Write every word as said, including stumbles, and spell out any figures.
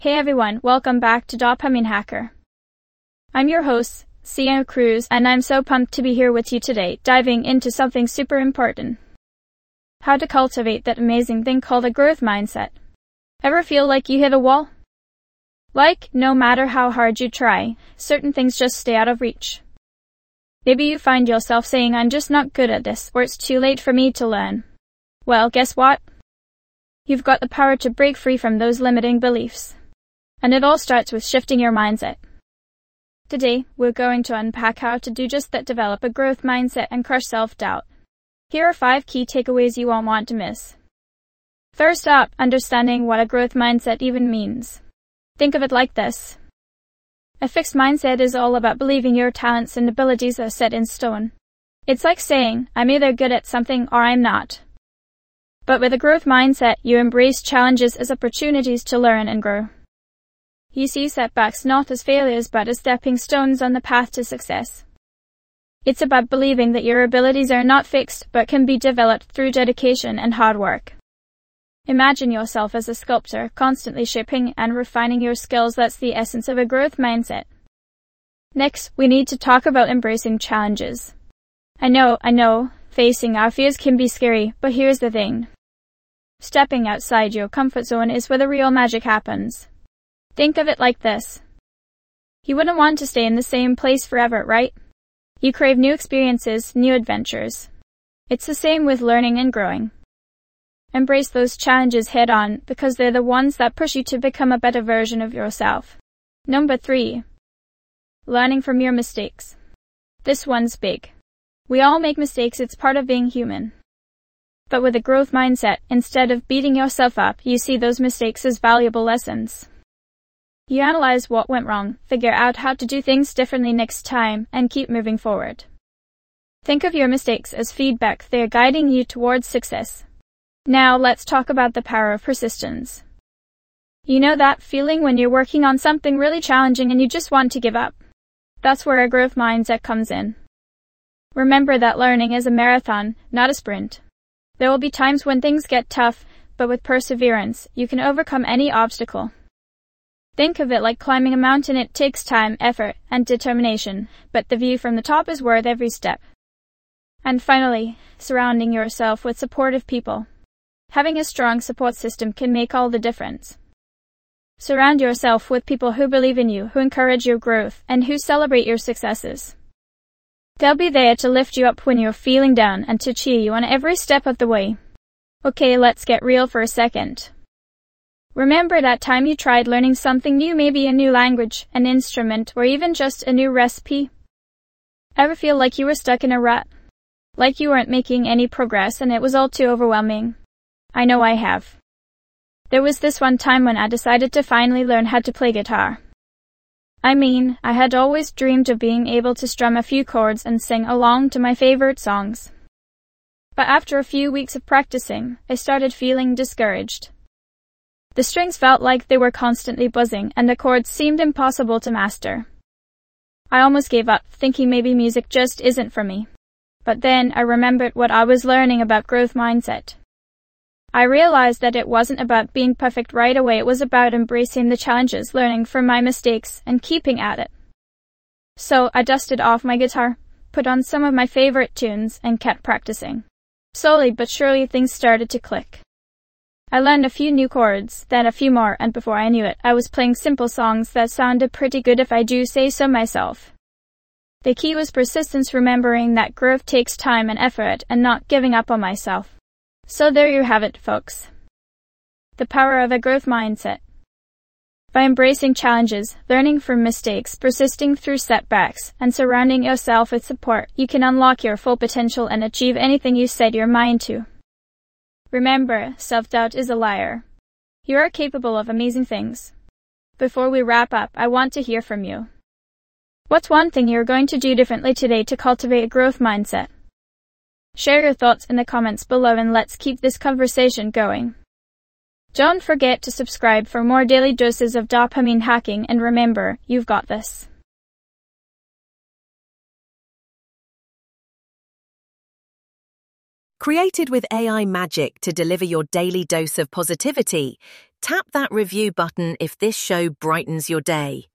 Hey everyone, welcome back to Dopamine Hacker. I'm your host, Sienna Cruz, and I'm so pumped to be here with you today, diving into something super important. How to cultivate that amazing thing called a growth mindset. Ever feel like you hit a wall? Like, no matter how hard you try, certain things just stay out of reach. Maybe you find yourself saying, I'm just not good at this, or it's too late for me to learn. Well, guess what? You've got the power to break free from those limiting beliefs. And it all starts with shifting your mindset. Today, we're going to unpack how to do just that, develop a growth mindset and crush self-doubt. Here are five key takeaways you won't want to miss. First up, understanding what a growth mindset even means. Think of it like this. A fixed mindset is all about believing your talents and abilities are set in stone. It's like saying, I'm either good at something or I'm not. But with a growth mindset, you embrace challenges as opportunities to learn and grow. You see setbacks not as failures but as stepping stones on the path to success. It's about believing that your abilities are not fixed but can be developed through dedication and hard work. Imagine yourself as a sculptor, constantly shaping and refining your skills. That's the essence of a growth mindset. Next, we need to talk about embracing challenges. I know, I know, facing our fears can be scary, but here's the thing. Stepping outside your comfort zone is where the real magic happens. Think of it like this. You wouldn't want to stay in the same place forever, right? You crave new experiences, new adventures. It's the same with learning and growing. Embrace those challenges head on because they're the ones that push you to become a better version of yourself. Number three. Learning from your mistakes. This one's big. We all make mistakes, it's part of being human. But with a growth mindset, instead of beating yourself up, you see those mistakes as valuable lessons. You analyze what went wrong, figure out how to do things differently next time, and keep moving forward. Think of your mistakes as feedback, they're guiding you towards success. Now let's talk about the power of persistence. You know that feeling when you're working on something really challenging and you just want to give up? That's where a growth mindset comes in. Remember that learning is a marathon, not a sprint. There will be times when things get tough, but with perseverance, you can overcome any obstacle. Think of it like climbing a mountain. It takes time, effort, and determination, but the view from the top is worth every step. And finally, surrounding yourself with supportive people. Having a strong support system can make all the difference. Surround yourself with people who believe in you, who encourage your growth, and who celebrate your successes. They'll be there to lift you up when you're feeling down and to cheer you on every step of the way. Okay, let's get real for a second. Remember that time you tried learning something new, maybe a new language, an instrument, or even just a new recipe? Ever feel like you were stuck in a rut? Like you weren't making any progress and it was all too overwhelming? I know I have. There was this one time when I decided to finally learn how to play guitar. I mean, I had always dreamed of being able to strum a few chords and sing along to my favorite songs. But after a few weeks of practicing, I started feeling discouraged. The strings felt like they were constantly buzzing and the chords seemed impossible to master. I almost gave up, thinking maybe music just isn't for me. But then I remembered what I was learning about growth mindset. I realized that it wasn't about being perfect right away, it was about embracing the challenges, learning from my mistakes, and keeping at it. So I dusted off my guitar, put on some of my favorite tunes, and kept practicing. Slowly but surely things started to click. I learned a few new chords, then a few more, and before I knew it, I was playing simple songs that sounded pretty good if I do say so myself. The key was persistence, remembering that growth takes time and effort, and not giving up on myself. So there you have it, folks. The power of a growth mindset. By embracing challenges, learning from mistakes, persisting through setbacks, and surrounding yourself with support, you can unlock your full potential and achieve anything you set your mind to. Remember, self-doubt is a liar. You are capable of amazing things. Before we wrap up, I want to hear from you. What's one thing you're going to do differently today to cultivate a growth mindset? Share your thoughts in the comments below and let's keep this conversation going. Don't forget to subscribe for more daily doses of dopamine hacking, and remember, you've got this. Created with A I magic to deliver your daily dose of positivity, Tap that review button if this show brightens your day.